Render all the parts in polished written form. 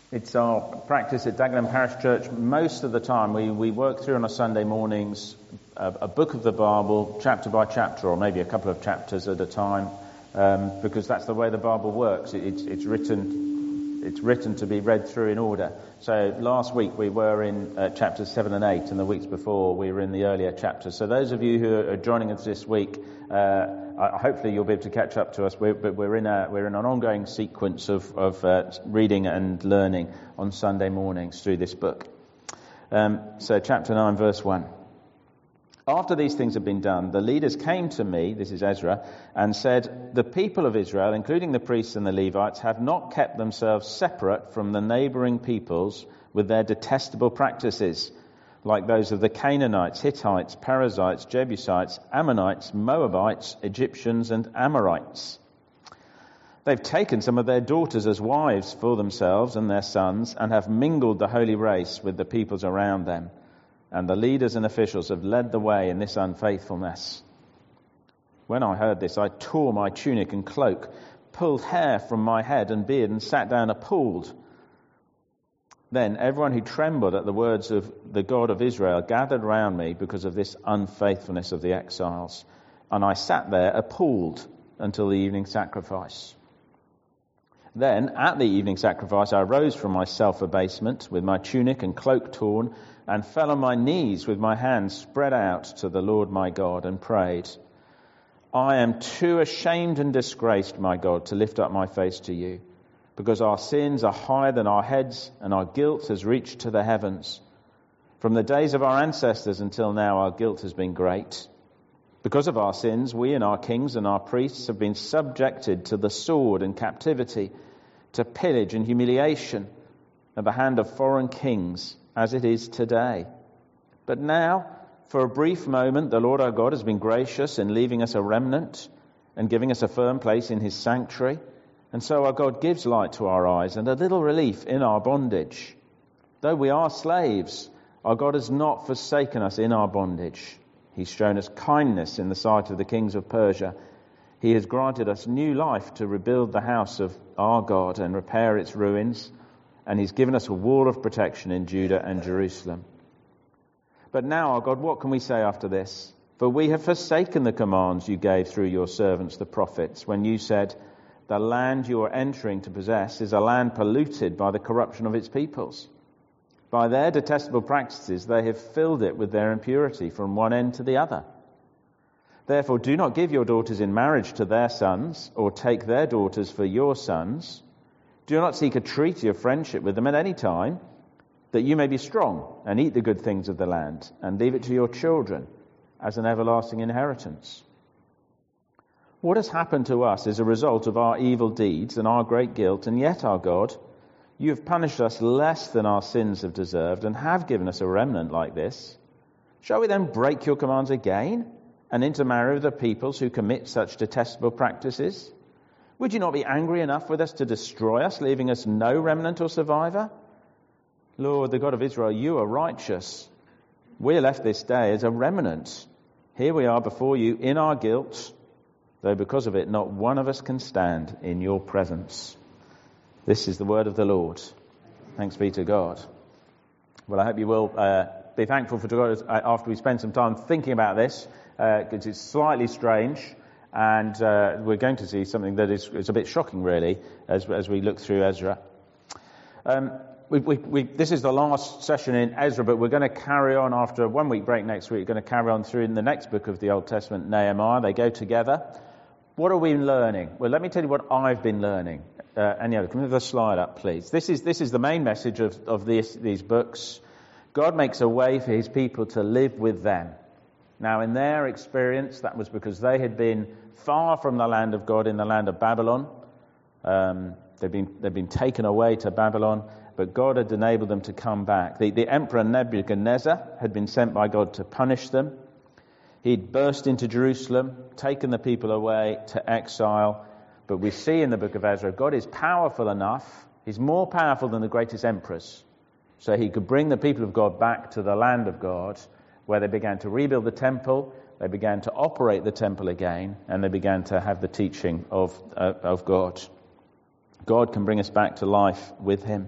It's our practice at Dagenham Parish Church. Most of the time we work through on a Sunday mornings a book of the Bible, chapter by chapter, or maybe a couple of chapters at a time, because that's the way the Bible works. It's written to be read through in order. So last week we were in chapters 7 and 8, and the weeks before we were in the earlier chapters. So those of you who are joining us this week, hopefully you'll be able to catch up to us. But we're in an ongoing sequence of reading and learning on Sunday mornings through this book. So chapter 9, verse 1. After these things had been done, the leaders came to me, this is Ezra, and said, "The people of Israel, including the priests and the Levites, have not kept themselves separate from the neighboring peoples with their detestable practices, like those of the Canaanites, Hittites, Perizzites, Jebusites, Ammonites, Moabites, Egyptians, and Amorites. They've taken some of their daughters as wives for themselves and their sons, and have mingled the holy race with the peoples around them. And the leaders and officials have led the way in this unfaithfulness." When I heard this, I tore my tunic and cloak, pulled hair from my head and beard, and sat down appalled. Then everyone who trembled at the words of the God of Israel gathered round me because of this unfaithfulness of the exiles. And I sat there appalled until the evening sacrifice. Then, at the evening sacrifice, I rose from my self-abasement with my tunic and cloak torn, and fell on my knees with my hands spread out to the Lord my God, and prayed, "I am too ashamed and disgraced, my God, to lift up my face to you, because our sins are higher than our heads, and our guilt has reached to the heavens. From the days of our ancestors until now, our guilt has been great. Because of our sins, we and our kings and our priests have been subjected to the sword and captivity, to pillage and humiliation at the hand of foreign kings, as it is today. But now, for a brief moment, the Lord our God has been gracious in leaving us a remnant and giving us a firm place in his sanctuary. And so our God gives light to our eyes and a little relief in our bondage. Though we are slaves, our God has not forsaken us in our bondage. He's shown us kindness in the sight of the kings of Persia. He has granted us new life to rebuild the house of our God and repair its ruins. And he's given us a wall of protection in Judah and Jerusalem. But now, our God, what can we say after this? For we have forsaken the commands you gave through your servants, the prophets, when you said, 'The land you are entering to possess is a land polluted by the corruption of its peoples. By their detestable practices, they have filled it with their impurity from one end to the other. Therefore, do not give your daughters in marriage to their sons, or take their daughters for your sons. Do not seek a treaty of friendship with them at any time, that you may be strong and eat the good things of the land, and leave it to your children as an everlasting inheritance.' What has happened to us is a result of our evil deeds and our great guilt, and yet, our God, you have punished us less than our sins have deserved, and have given us a remnant like this. Shall we then break your commands again, and intermarry with the peoples who commit such detestable practices? Would you not be angry enough with us to destroy us, leaving us no remnant or survivor? Lord, the God of Israel, you are righteous. We are left this day as a remnant. Here we are before you in our guilt, though because of it not one of us can stand in your presence." This is the word of the Lord. Thanks be to God. Well, I hope you will be thankful for God after we spend some time thinking about this, because it's slightly strange. And we're going to see something that is a bit shocking, really, as we look through Ezra. This is the last session in Ezra, but we're going to carry on after a 1 week break next week. We're going to carry on through in the next book of the Old Testament, Nehemiah. They go together. What are we learning? Well, let me tell you what I've been learning. Anya, can we have the slide up, please? This is the main message of these books. God makes a way for his people to live with them. Now, in their experience, that was because they had been far from the land of God in the land of Babylon. They'd been taken away to Babylon, but God had enabled them to come back. The Emperor Nebuchadnezzar had been sent by God to punish them. He'd burst into Jerusalem, taken the people away to exile. But we see in the book of Ezra, God is powerful enough. He's more powerful than the greatest emperors. So he could bring the people of God back to the land of God, where they began to rebuild the temple, they began to operate the temple again, and they began to have the teaching of God. God can bring us back to life with him.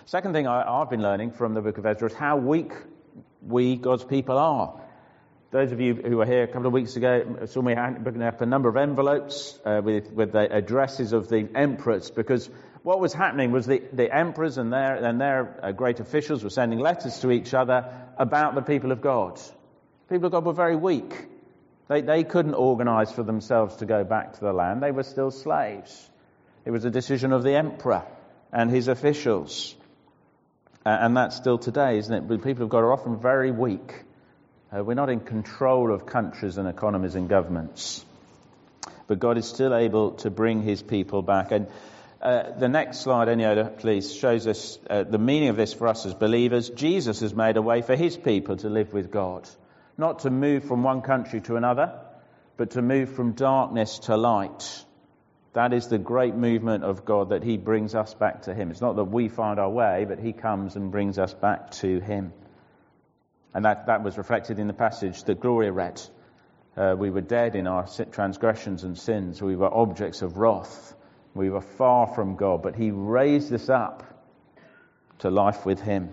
Second thing I've been learning from the book of Ezra is how weak we, God's people, are. Those of you who were here a couple of weeks ago saw me picking up a number of envelopes with the addresses of the emperors, because what was happening was the emperors and their great officials were sending letters to each other about the people of God. The people of God were very weak. They couldn't organize for themselves to go back to the land. They were still slaves. It was a decision of the emperor and his officials. And that's still today, isn't it? The people of God are often very weak. We're not in control of countries and economies and governments. But God is still able to bring his people back. And the next slide, Eniola, please, shows us the meaning of this for us as believers. Jesus has made a way for his people to live with God. Not to move from one country to another, but to move from darkness to light. That is the great movement of God, that he brings us back to him. It's not that we find our way, but he comes and brings us back to him. And that was reflected in the passage that Gloria read. We were dead in our transgressions and sins. We were objects of wrath. We were far from God, but he raised us up to life with him.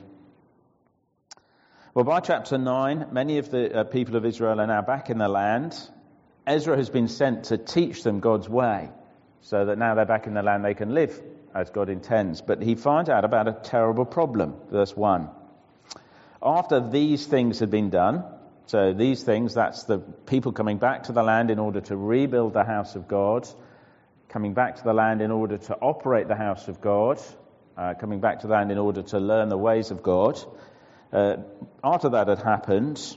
Well, by chapter 9, many of the people of Israel are now back in the land. Ezra has been sent to teach them God's way, so that now they're back in the land, they can live as God intends. But he finds out about a terrible problem. Verse 1. After these things had been done, so these things, that's the people coming back to the land in order to rebuild the house of God, coming back to the land in order to operate the house of God, coming back to the land in order to learn the ways of God. After that had happened,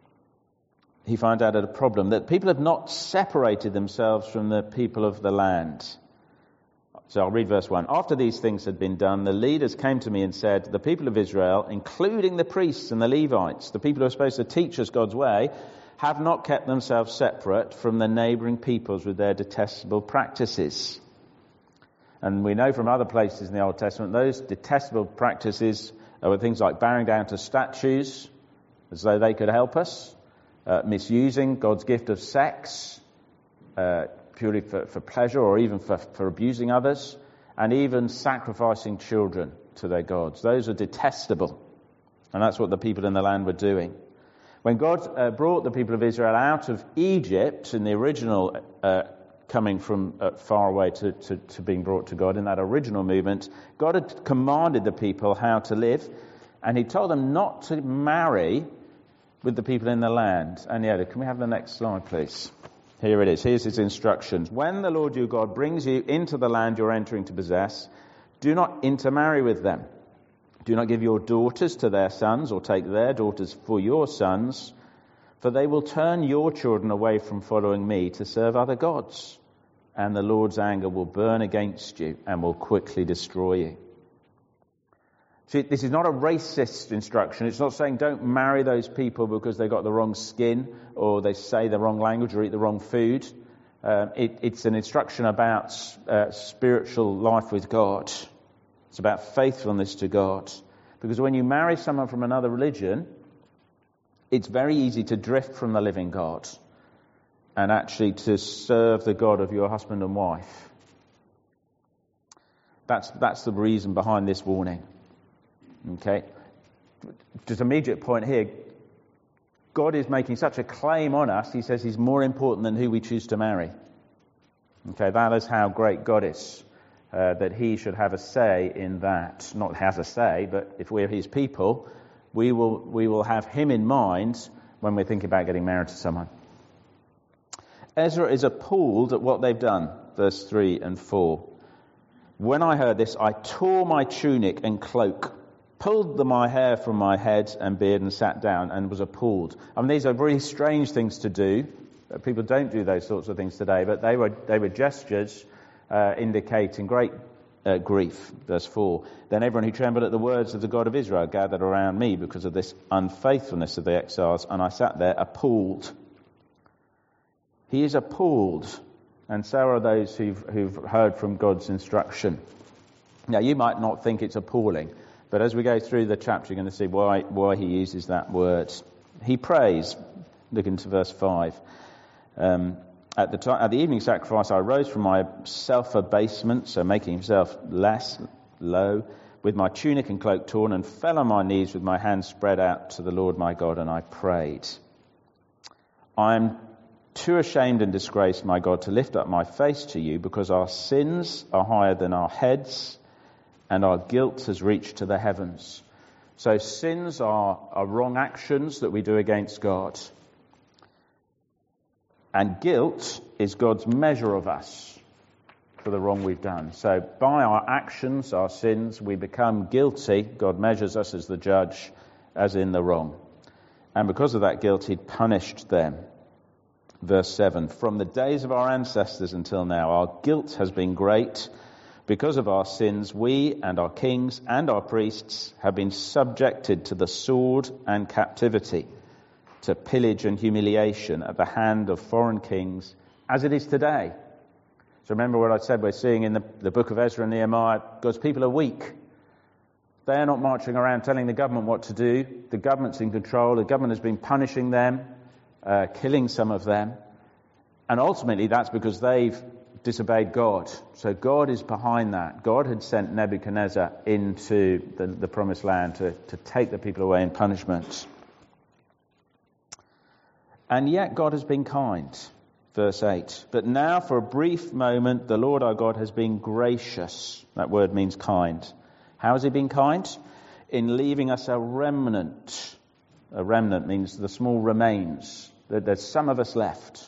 he found out a problem, that people have not separated themselves from the people of the land. So I'll read verse 1. After these things had been done, the leaders came to me and said, the people of Israel, including the priests and the Levites, the people who are supposed to teach us God's way, have not kept themselves separate from the neighbouring peoples with their detestable practices. And we know from other places in the Old Testament, those detestable practices were things like bowing down to statues as though they could help us, misusing God's gift of sex, purely for pleasure or even for abusing others, and even sacrificing children to their gods. Those are detestable. And that's what the people in the land were doing. When God brought the people of Israel out of Egypt in the original coming from far away to being brought to God in that original movement, God had commanded the people how to live, and he told them not to marry with the people in the land. And yeah, can we have the next slide, please? Here it is. Here's his instructions. When the Lord your God brings you into the land you're entering to possess, do not intermarry with them. Do not give your daughters to their sons, or take their daughters for your sons, for they will turn your children away from following me to serve other gods, and the Lord's anger will burn against you and will quickly destroy you. See, this is not a racist instruction. It's not saying don't marry those people because they've got the wrong skin, or they say the wrong language, or eat the wrong food. It's an instruction about spiritual life with God. It's about faithfulness to God. Because when you marry someone from another religion, it's very easy to drift from the living God and actually to serve the God of your husband and wife. That's the reason behind this warning. Okay? Just immediate point here. God is making such a claim on us, he says he's more important than who we choose to marry. Okay, that is how great God is. That he should have a say in that. Not has a say, but if we're his people, we will have him in mind when we're thinking about getting married to someone. Ezra is appalled at what they've done, verse 3 and 4. When I heard this, I tore my tunic and cloak, pulled my hair from my head and beard, and sat down and was appalled. I mean, these are really strange things to do. People don't do those sorts of things today, but they were gestures indicating great grief. Verse 4. Then everyone who trembled at the words of the God of Israel gathered around me because of this unfaithfulness of the exiles, and I sat there appalled. He is appalled, and so are those who've heard from God's instruction. Now, you might not think it's appalling, but as we go through the chapter, you're going to see why he uses that word. He prays. Look into verse 5. At the evening sacrifice, I rose from my self-abasement, so making himself low, with my tunic and cloak torn, and fell on my knees with my hands spread out to the Lord my God, and I prayed. I am too ashamed and disgraced, my God, to lift up my face to you, because our sins are higher than our heads, and our guilt has reached to the heavens. So sins are wrong actions that we do against God. And guilt is God's measure of us for the wrong we've done. So by our actions, our sins, we become guilty. God measures us as the judge, as in the wrong. And because of that guilt, he'd punished them. Verse 7, from the days of our ancestors until now, our guilt has been great. Because of our sins, we and our kings and our priests have been subjected to the sword and captivity, to pillage and humiliation at the hand of foreign kings, as it is today. So remember what I said we're seeing in the book of Ezra and Nehemiah. God's people are weak. They are not marching around telling the government what to do. The government's in control. The government has been punishing them, killing some of them. And ultimately that's because they've disobeyed God. So God is behind that. God had sent Nebuchadnezzar into the promised land to take the people away in punishment. And yet God has been kind. Verse 8, but now for a brief moment the Lord our God has been gracious. That word means kind. How has he been kind? In leaving us a remnant. A remnant means the small remains. There's some of us left.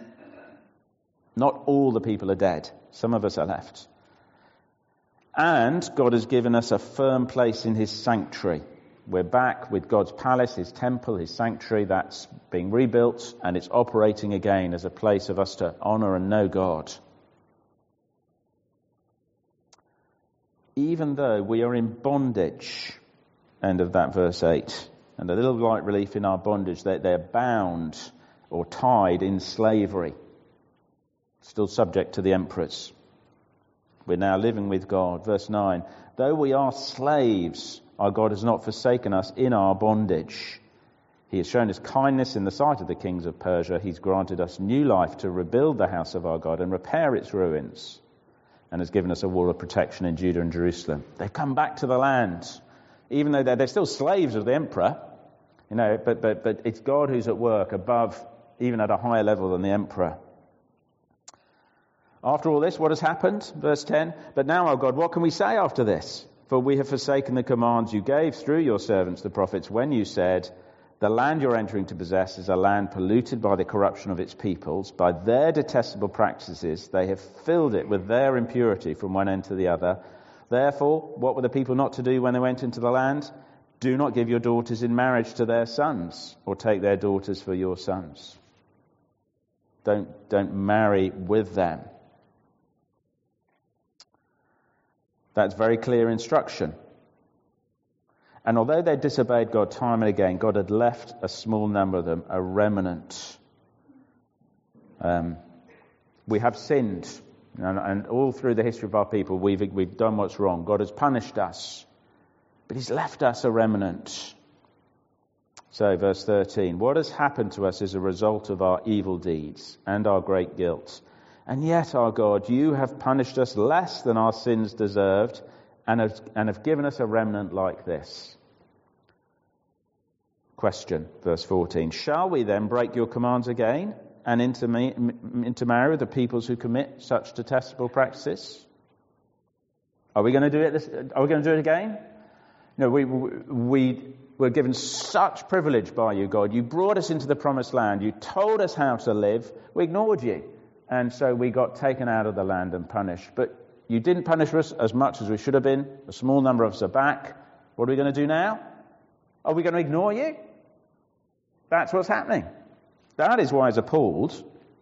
Not all the people are dead. Some of us are left. And God has given us a firm place in his sanctuary. We're back with God's palace, his temple, his sanctuary. That's being rebuilt and it's operating again as a place of us to honor and know God. Even though we are in bondage, end of that verse 8, and a little light relief in our bondage, they're bound or tied in slavery, still subject to the emperors. We're now living with God. Verse 9, though we are slaves, our God has not forsaken us in our bondage. He has shown us kindness in the sight of the kings of Persia. He's granted us new life to rebuild the house of our God and repair its ruins, and has given us a wall of protection in Judah and Jerusalem. They've come back to the land, even though they're still slaves of the emperor, but it's God who's at work above, even at a higher level than the emperor. After all this, what has happened? Verse 10, but now, our God, what can we say after this? For we have forsaken the commands you gave through your servants, the prophets, when you said, the land you're entering to possess is a land polluted by the corruption of its peoples. By their detestable practices, they have filled it with their impurity from one end to the other. Therefore, what were the people not to do when they went into the land? Do not give your daughters in marriage to their sons, or take their daughters for your sons. Don't marry with them. That's very clear instruction. And although they disobeyed God time and again, God had left a small number of them, a remnant. We have sinned, and all through the history of our people, we've done what's wrong. God has punished us, but he's left us a remnant. So, verse 13, what has happened to us is a result of our evil deeds and our great guilt. And yet, our God, you have punished us less than our sins deserved, and have given us a remnant like this. Question, verse 14. Shall we then break your commands again and intermarry with the peoples who commit such detestable practices? Are we going to do it? Are we going to do it again? No, we were given such privilege by you, God. You brought us into the promised land. You told us how to live. We ignored you. And so we got taken out of the land and punished. But you didn't punish us as much as we should have been. A small number of us are back. What are we going to do now? Are we going to ignore you? That's what's happening. That is why he's appalled.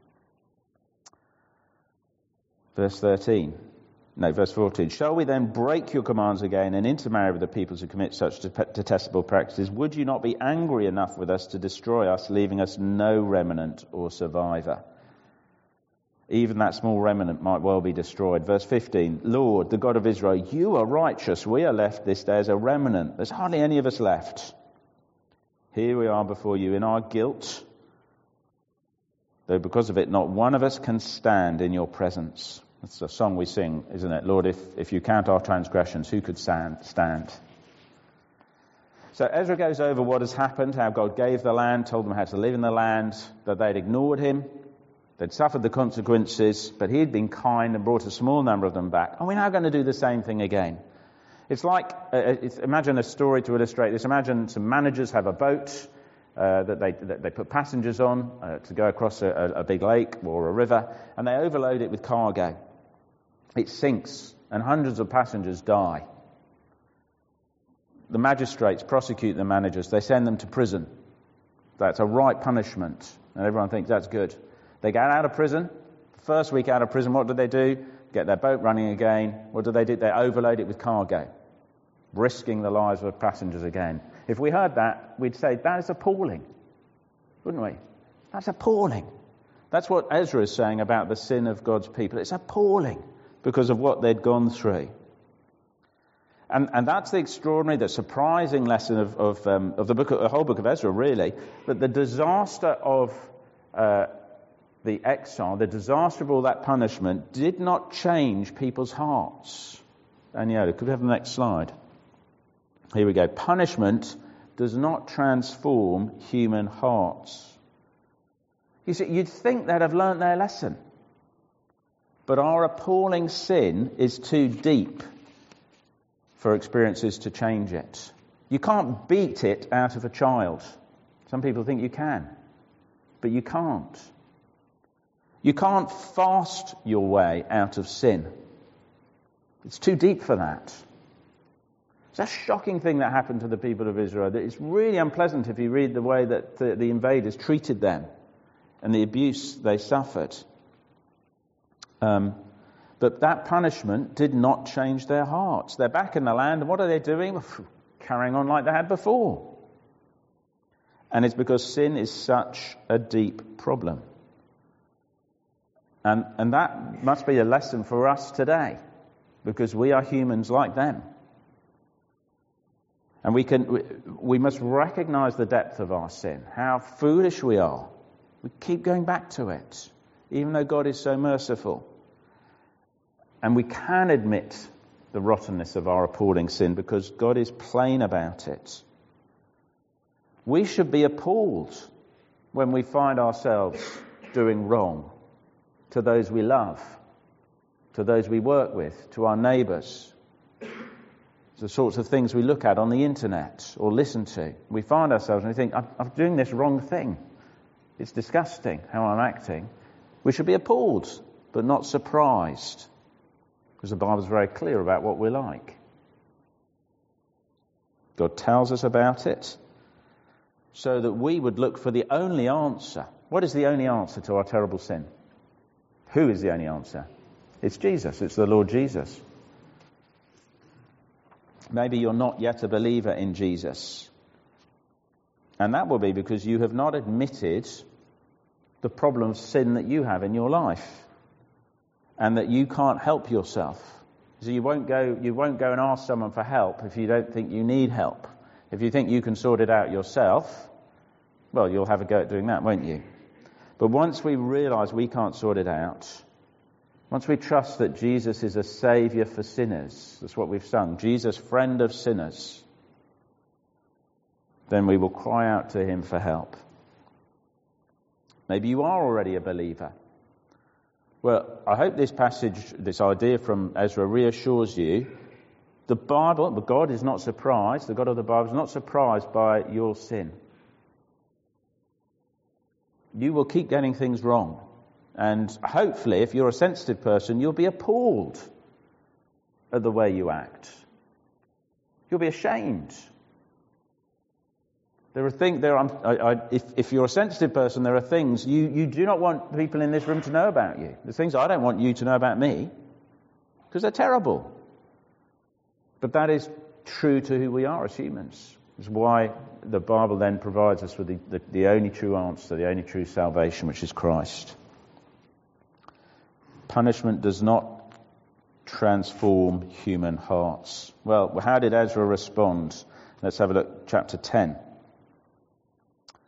Verse 14. Shall we then break your commands again and intermarry with the peoples who commit such detestable practices? Would you not be angry enough with us to destroy us, leaving us no remnant or survivor? Even that small remnant might well be destroyed. Verse 15, Lord, the God of Israel, you are righteous. We are left this day as a remnant. There's hardly any of us left. Here we are before you in our guilt, though because of it not one of us can stand in your presence. That's a song we sing, isn't it? Lord, if you count our transgressions, who could stand? So Ezra goes over what has happened, how God gave the land, told them how to live in the land, that they'd ignored him, they'd suffered the consequences, but he'd been kind and brought a small number of them back. And we're now going to do the same thing again. It's like, imagine a story to illustrate this. Imagine some managers have a boat that they put passengers on to go across a big lake or a river, and they overload it with cargo. It sinks, and hundreds of passengers die. The magistrates prosecute the managers. They send them to prison. That's a right punishment, and everyone thinks that's good. They get out of prison. First week out of prison, what do? Get their boat running again. What do? They overload it with cargo, risking the lives of passengers again. If we heard that, we'd say, that is appalling, wouldn't we? That's appalling. That's what Ezra is saying about the sin of God's people. It's appalling because of what they'd gone through. And that's the extraordinary, the surprising lesson of the whole book of Ezra, really, that the disaster of the exile, the disaster of all that punishment, did not change people's hearts. Daniela, could we have the next slide? Here we go. Punishment does not transform human hearts. You see, you'd think they'd have learnt their lesson. But our appalling sin is too deep for experiences to change it. You can't beat it out of a child. Some people think you can, but you can't. You can't fast your way out of sin. It's too deep for that. It's a shocking thing that happened to the people of Israel. It's really unpleasant if you read the way that the invaders treated them and the abuse they suffered. But that punishment did not change their hearts. They're back in the land, and what are they doing? Carrying on like they had before. And it's because sin is such a deep problem. And that must be a lesson for us today, because we are humans like them. And we must recognize the depth of our sin, how foolish we are. We keep going back to it, even though God is so merciful. And we can admit the rottenness of our appalling sin because God is plain about it. We should be appalled when we find ourselves doing wrong to those we love, to those we work with, to our neighbours. The sorts of things we look at on the internet or listen to. We find ourselves and we think, I'm doing this wrong thing. It's disgusting how I'm acting. We should be appalled, but not surprised, because the Bible is very clear about what we're like. God tells us about it so that we would look for the only answer. What is the only answer to our terrible sin? Who is the only answer? It's Jesus. It's the Lord Jesus. Maybe you're not yet a believer in Jesus. And that will be because you have not admitted the problem of sin that you have in your life. And that you can't help yourself. So you won't go and ask someone for help if you don't think you need help. If you think you can sort it out yourself, well, you'll have a go at doing that, won't you? But once we realise we can't sort it out, once we trust that Jesus is a saviour for sinners, that's what we've sung, Jesus, friend of sinners, then we will cry out to him for help. Maybe you are already a believer. Well, I hope this passage, this idea from Ezra reassures you. The Bible, but God is not surprised, the God of the Bible is not surprised by your sin. You will keep getting things wrong. And hopefully, if you're a sensitive person, you'll be appalled at the way you act. You'll be ashamed. If you're a sensitive person, there are things you do not want people in this room to know about you. There's things I don't want you to know about me, because they're terrible. But that is true to who we are as humans. It's why the Bible then provides us with the only true answer, the only true salvation, which is Christ. Punishment does not transform human hearts. Well, how did Ezra respond? Let's have a look, chapter 10.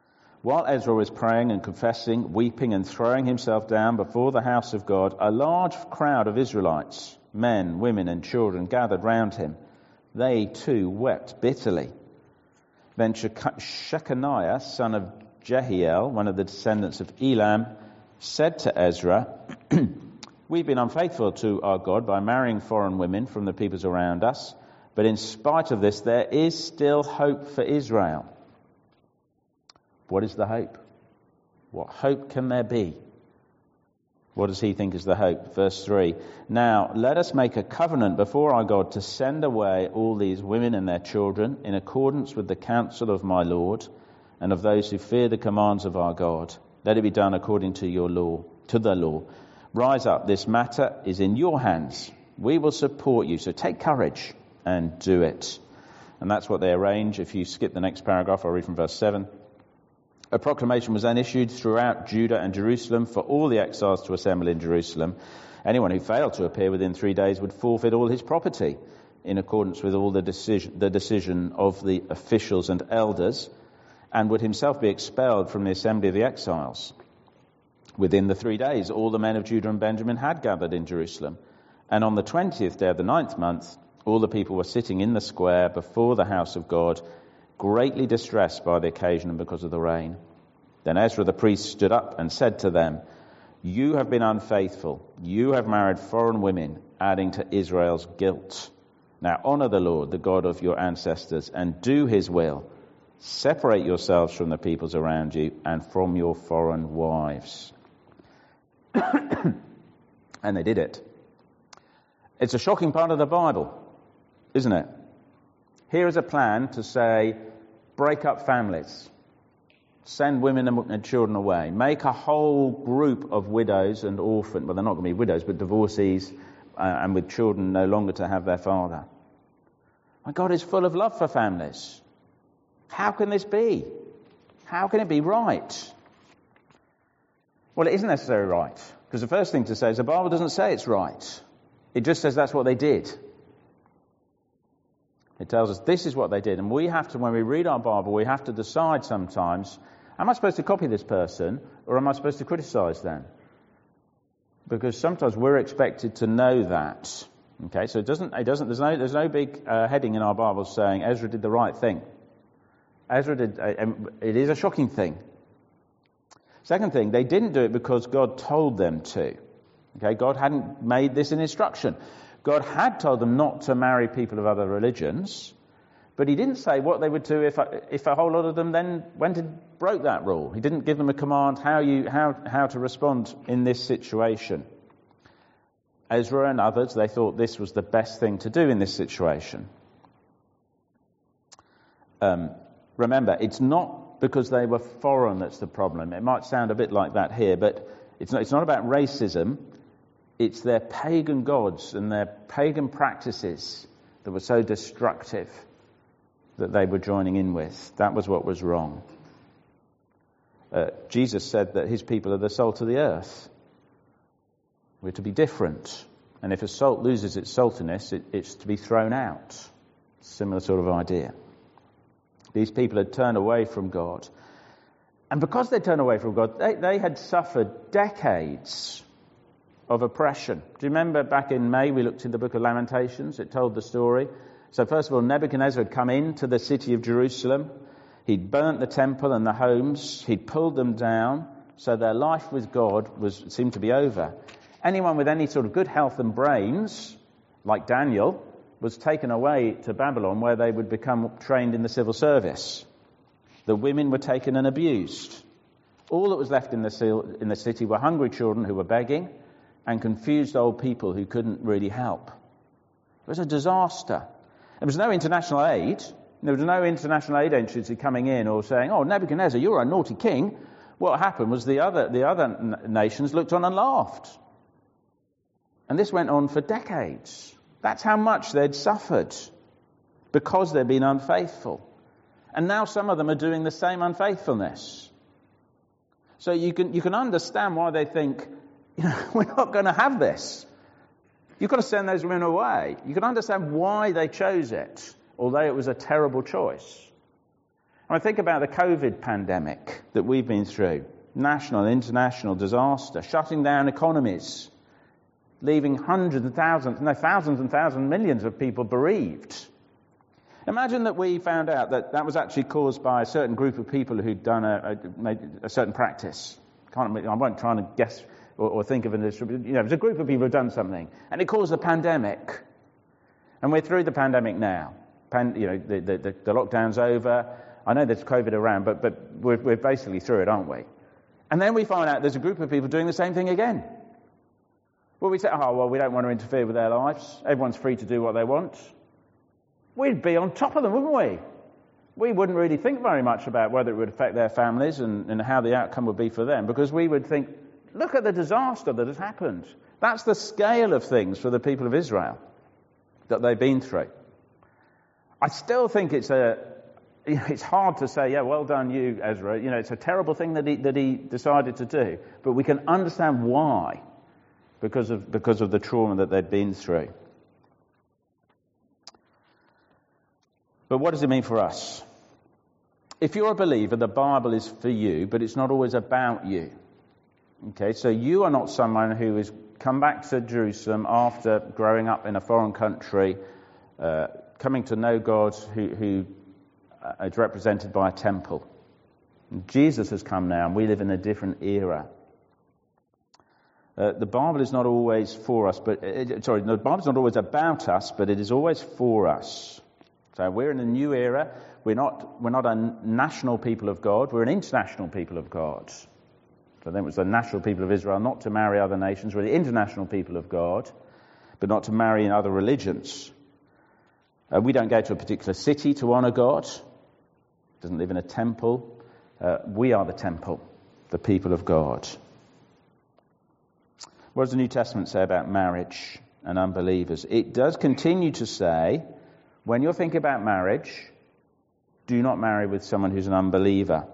While Ezra was praying and confessing, weeping and throwing himself down before the house of God, a large crowd of Israelites, men, women and children, gathered round him. They too wept bitterly. Then Shechaniah, son of Jehiel, one of the descendants of Elam, said to Ezra, "We've been unfaithful to our God by marrying foreign women from the peoples around us, but in spite of this, there is still hope for Israel." What is the hope? What hope can there be? What does he think is the hope? Verse 3, "Now let us make a covenant before our God to send away all these women and their children in accordance with the counsel of my Lord and of those who fear the commands of our God. Let it be done according to your law, to the law. Rise up, this matter is in your hands. We will support you, so take courage and do it." And that's what they arrange. If you skip the next paragraph, I'll read from verse 7. A proclamation was then issued throughout Judah and Jerusalem for all the exiles to assemble in Jerusalem. Anyone who failed to appear within 3 days would forfeit all his property, in accordance with all the decision of the officials and elders, and would himself be expelled from the assembly of the exiles. Within the 3 days, all the men of Judah and Benjamin had gathered in Jerusalem. And on the 20th day of the 9th month, all the people were sitting in the square before the house of God, greatly distressed by the occasion and because of the rain. Then Ezra the priest stood up and said to them, "You have been unfaithful. You have married foreign women, adding to Israel's guilt. Now honor the Lord, the God of your ancestors, and do his will. Separate yourselves from the peoples around you and from your foreign wives." And they did it. It's a shocking part of the Bible, isn't it? Here is a plan to say, break up families, send women and children away, make a whole group of widows and orphans, well, they're not going to be widows, but divorcees, and with children no longer to have their father. My God is full of love for families. How can this be? How can it be right? Well, it isn't necessarily right, because the first thing to say is the Bible doesn't say it's right. It just says that's what they did. It tells us this is what they did. And we have to, when we read our Bible, we have to decide sometimes, am I supposed to copy this person or am I supposed to criticize them? Because sometimes we're expected to know that. Okay, so there's no big heading in our Bible saying Ezra did the right thing. Ezra did, it is a shocking thing. Second thing, they didn't do it because God told them to. Okay, God hadn't made this an instruction. God had told them not to marry people of other religions, but he didn't say what they would do if a whole lot of them then went and broke that rule. He didn't give them a command how to respond in this situation. Ezra and others, they thought this was the best thing to do in this situation. Remember, it's not because they were foreign that's the problem. It might sound a bit like that here, but it's not about racism. It's their pagan gods and their pagan practices that were so destructive that they were joining in with. That was what was wrong. Jesus said that his people are the salt of the earth. We're to be different. And if a salt loses its saltiness, it's to be thrown out. Similar sort of idea. These people had turned away from God. And because they turned away from God, they had suffered decades of oppression. Do you remember back in May we looked in the book of Lamentations? It told the story. So first of all, Nebuchadnezzar had come into the city of Jerusalem. He'd burnt the temple and the homes. He'd pulled them down. So their life with God seemed to be over. Anyone with any sort of good health and brains, like Daniel, was taken away to Babylon where they would become trained in the civil service. The women were taken and abused. All that was left in the city were hungry children who were begging and confused old people who couldn't really help. It was a disaster. There was no international aid. There was no international aid agency coming in or saying, "Oh, Nebuchadnezzar, you're a naughty king." What happened was the other nations looked on and laughed. And this went on for decades. That's how much they'd suffered because they'd been unfaithful. And now some of them are doing the same unfaithfulness. So you can understand why they think, we're not going to have this. You've got to send those women away. You can understand why they chose it, although it was a terrible choice. I think about the COVID pandemic that we've been through. National and international disaster, shutting down economies, leaving thousands and thousands, millions of people bereaved. Imagine that we found out that was actually caused by a certain group of people who'd done a certain practice. I won't try to guess or think of it as, it was a group of people who'd done something, and it caused a pandemic. And we're through the pandemic now. The lockdown's over. I know there's COVID around, but we're basically through it, aren't we? And then we find out there's a group of people doing the same thing again. Well, we say, we don't want to interfere with their lives. Everyone's free to do what they want. We'd be on top of them, wouldn't we? We wouldn't really think very much about whether it would affect their families and how the outcome would be for them, because we would think, look at the disaster that has happened. That's the scale of things for the people of Israel that they've been through. I still think it's hard to say, well done you, Ezra. It's a terrible thing that he decided to do, but we can understand why, because of the trauma that they'd been through. But what does it mean for us? If you're a believer, the Bible is for you, but it's not always about you. Okay, so you are not someone who has come back to Jerusalem after growing up in a foreign country, coming to know God who is represented by a temple. Jesus has come now, and we live in a different era. The Bible is not always for us, the Bible's not always about us, but it is always for us. So we're in a new era. We're not a national people of God. We're an international people of God. So then it was the national people of Israel not to marry other nations. We're the international people of God, but not to marry in other religions. We don't go to a particular city to honour God. Doesn't live in a temple. We are the temple, the people of God. What does the New Testament say about marriage and unbelievers? It does continue to say, when you're thinking about marriage, do not marry with someone who's an unbeliever.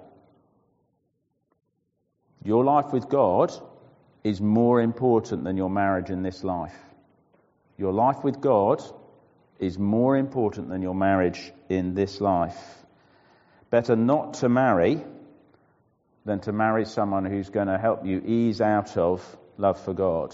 Your life with God is more important than your marriage in this life. Your life with God is more important than your marriage in this life. Better not to marry than to marry someone who's going to help you ease out of love for God.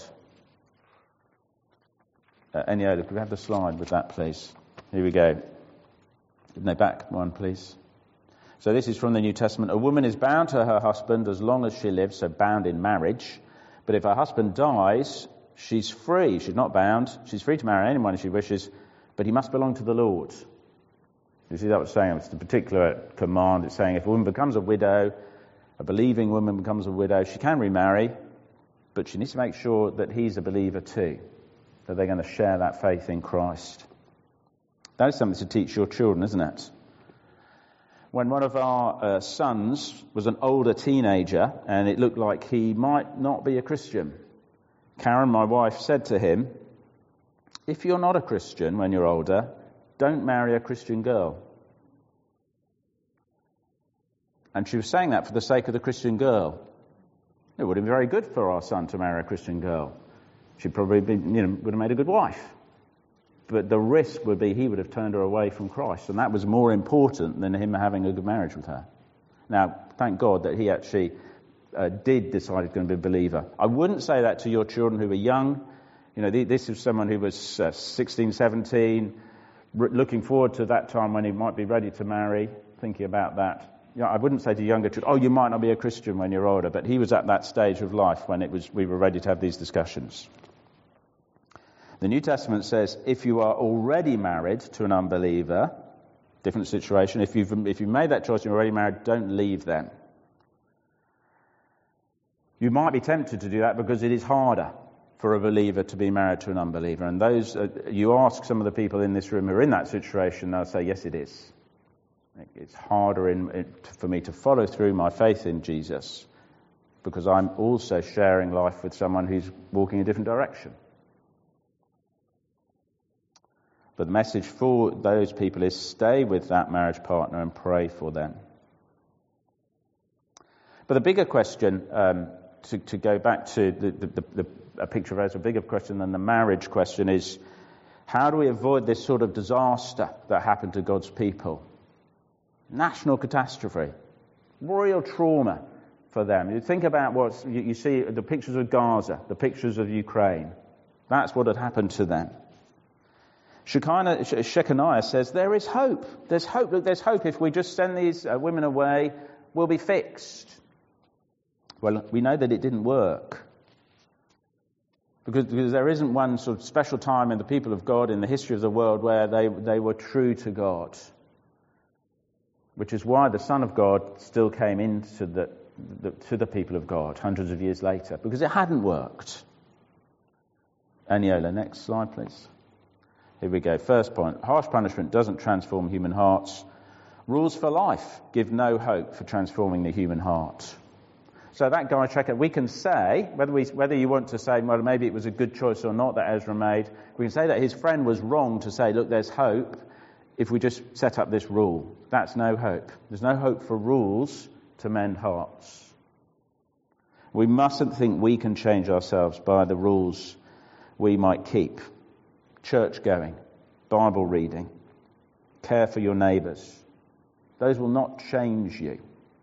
Eniola, could we have the slide with that, please? Here we go. No, back one, please. So this is from the New Testament. A woman is bound to her husband as long as she lives, so bound in marriage. But if her husband dies, she's free. She's not bound. She's free to marry anyone if she wishes, but he must belong to the Lord. You see that was saying, it's the particular command. It's saying if a woman becomes a widow, a believing woman becomes a widow, she can remarry, but she needs to make sure that he's a believer too, that they're going to share that faith in Christ. That is something to teach your children, isn't it? When one of our sons was an older teenager and it looked like he might not be a Christian, Karen, my wife, said to him, if you're not a Christian when you're older, don't marry a Christian girl. And she was saying that for the sake of the Christian girl. It would have been very good for our son to marry a Christian girl. She'd probably would have made a good wife. But the risk would be he would have turned her away from Christ, and that was more important than him having a good marriage with her. Now, thank God that he actually did decide he's going to be a believer. I wouldn't say that to your children who were young. This is someone who was 16, 17, looking forward to that time when he might be ready to marry, thinking about that. I wouldn't say to younger children, you might not be a Christian when you're older, but he was at that stage of life when we were ready to have these discussions. The New Testament says, if you are already married to an unbeliever, different situation, if you've made that choice and you're already married, don't leave them. You might be tempted to do that because it is harder for a believer to be married to an unbeliever. And you ask some of the people in this room who are in that situation, they'll say, yes, it is. It's harder for me to follow through my faith in Jesus because I'm also sharing life with someone who's walking a different direction. But the message for those people is stay with that marriage partner and pray for them. But the bigger question, to go back to a picture of Ezra, a bigger question than the marriage question is, how do we avoid this sort of disaster that happened to God's people? National catastrophe. Real trauma for them. You think about what you see, the pictures of Gaza, the pictures of Ukraine. That's what had happened to them. Shechaniah says, there is hope. There's hope. Look, there's hope. If we just send these women away, we'll be fixed. Well, we know that it didn't work. Because there isn't one sort of special time in the people of God in the history of the world where they were true to God. Which is why the Son of God still came into to the people of God hundreds of years later. Because it hadn't worked. Aniola, next slide, please. Here we go. First point. Harsh punishment doesn't transform human hearts. Rules for life give no hope for transforming the human heart. So that guy, we can say, whether you want to say, well, maybe it was a good choice or not that Ezra made, we can say that his friend was wrong to say, look, there's hope if we just set up this rule. That's no hope. There's no hope for rules to mend hearts. We mustn't think we can change ourselves by the rules we might keep. Church going, Bible reading, care for your neighbours. Those will not change you.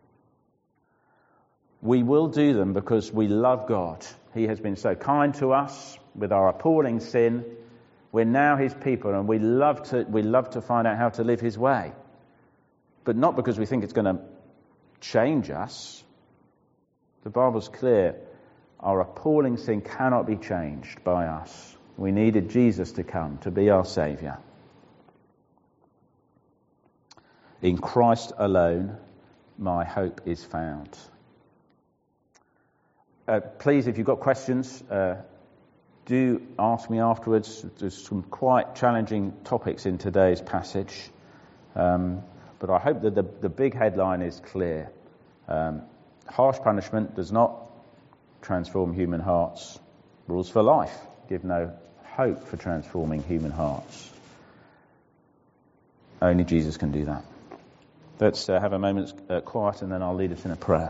We will do them because we love God. He has been so kind to us with our appalling sin. We're now his people and we love to find out how to live his way. But not because we think it's going to change us. The Bible's clear. Our appalling sin cannot be changed by us. We needed Jesus to come to be our Saviour. In Christ alone, my hope is found. Please, if you've got questions, do ask me afterwards. There's some quite challenging topics in today's passage. But I hope that the big headline is clear. Harsh punishment does not transform human hearts. Rules for life give no hope for transforming human hearts. Only Jesus can do that. Let's have a moment's quiet and then I'll lead us in a prayer.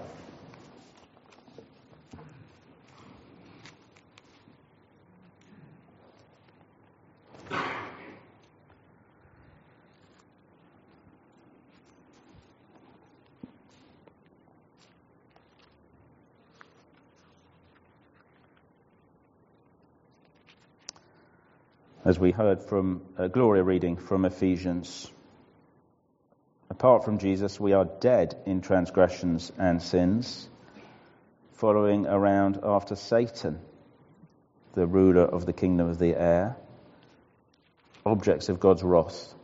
As we heard from Gloria reading from Ephesians, apart from Jesus, we are dead in transgressions and sins, following around after Satan, the ruler of the kingdom of the air, objects of God's wrath.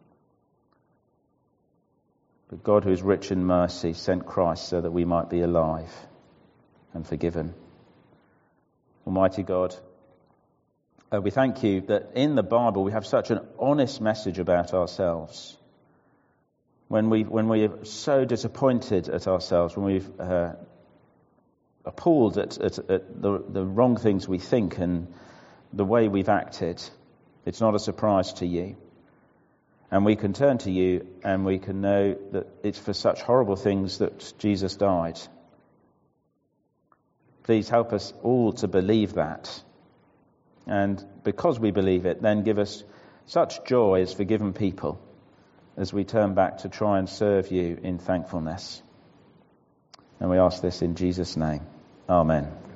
But God, who is rich in mercy, sent Christ so that we might be alive and forgiven. Almighty God, we thank you that in the Bible we have such an honest message about ourselves. When we are so disappointed at ourselves, when we've appalled at the wrong things we think and the way we've acted, it's not a surprise to you. And we can turn to you and we can know that it's for such horrible things that Jesus died. Please help us all to believe that. And because we believe it, then give us such joy as forgiven people as we turn back to try and serve you in thankfulness. And we ask this in Jesus' name. Amen.